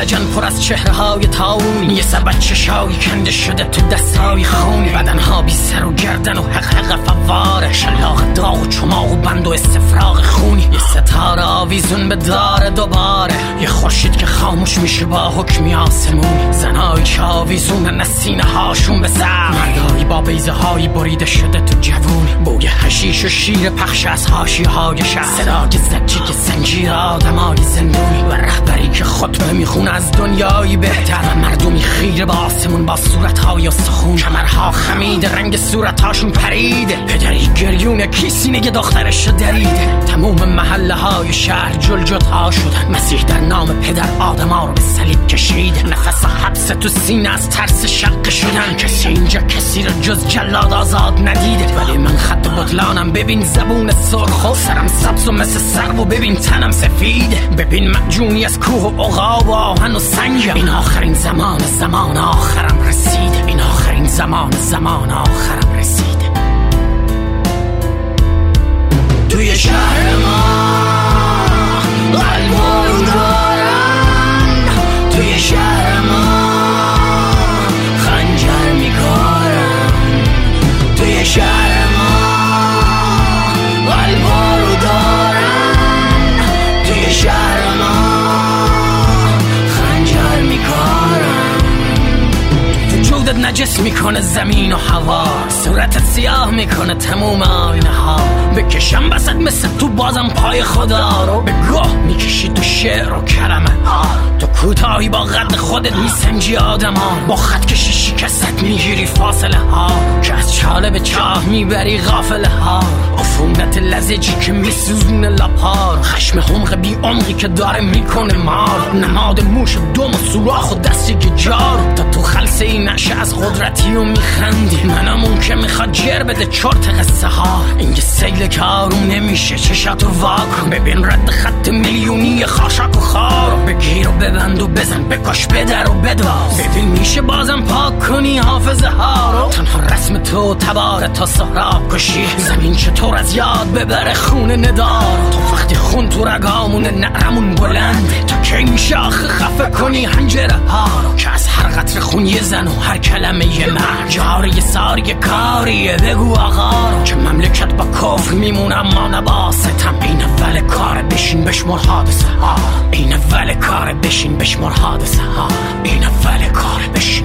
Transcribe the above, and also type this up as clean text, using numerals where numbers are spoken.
لجن پر از چهره‌های تاونی، یه سر بچه شایی کنده شده تو دستای خونی، بدنها بی سر و گردن و حق فواره، شلاق داغ و چماق و بند و استفراغ خونی، یه ستاره آویزون به دار دوباره، یه خورشید که خاموش میشه با حکمی آسمونی، زنایی که آویزونن از سینه هاشون به سر، مردایی با بیضه هایی بریده شده تو جوونی، بوی حشیش و شیر پخش از حاشیه های شهر، صدای زجی زنجیر آدمای زندونی، و رهبری که خطبه میخونه از دنیایی بهتر، و مردمی خیره با آسمون با صورتهای استخون، کمرها خمید رنگ صورتهاشون پریده، پدری گریون کی سینه دخترش دریده، تموم محله های شهر جلجت ها شدن، مسیح در نام پدر آدما رو به صلیب کشید، نفس حبس تو سینه از ترس شق شدن، کسی اینجا کسی رو جز جلاد آزاد ندیده، ولی من خط بطلانم، ببین زبون سرخ و سرم سبز و مثل سرو و ببین تنم سفیده، ببین معجونی از کوه و عقاب و آهن و سنگ، این آخرین زمان آخرم رسیده، این آخرین زمان آخرم رسیده. توی شهر ما قلبارو دارن، توی شهر ما خنجر میکارن، توی شهر ما قلبارو دارن، توی شهر ما خنجر میکارن، وجودت نجس میکنه زمین و هوا، صورتت سیاه میکنه تموم آینه ها، بکشم بسد مثل تو بازم پای خدا رو، به گاه میکشی تو شعر و کلمه ها، تو کوتاهی با قد خودت میسنجی آدم ها، با خط کشی شکست میگیری فاصله ها، که از چاله به چاه میبری غافله ها، عفونت لزجی که میسوزونه لپار، خشم حمق بی عمقی که داره میکنه مار، نماد موش دم و سوراخ و دستی که جار، تا تو خلصه این نشه از قدرتی و میخندی، منمون که میخواد جر بده چرت قصه ها، این سیل که آروم نمیشه چشاتو واکن، ببین رد خط میلیونی خاشاک و خار، بگیر و ببند و بزن بکش بدر و بدواز، ببین میشه بازم پاک کنی حافظه ها رو، تنها رسم تو تباره تا سهراب کشی، زمین چطور از یاد ببره خون ندار، تو وقتی خون تو رگامون نعرمون بلنده، تا کی میشه آخه خفه کنی هنجره ها رو، که از هر قطر خون یه زن و هر کلمه یه مرد، جاری ساری کاریه بگو آقا رو، که مملکت با کفر میمونه اما نبا ستم، این اول کار بشین بشمر حادثه ها، این اول کار بشین بشمر حادثه ها، این اول کار بشین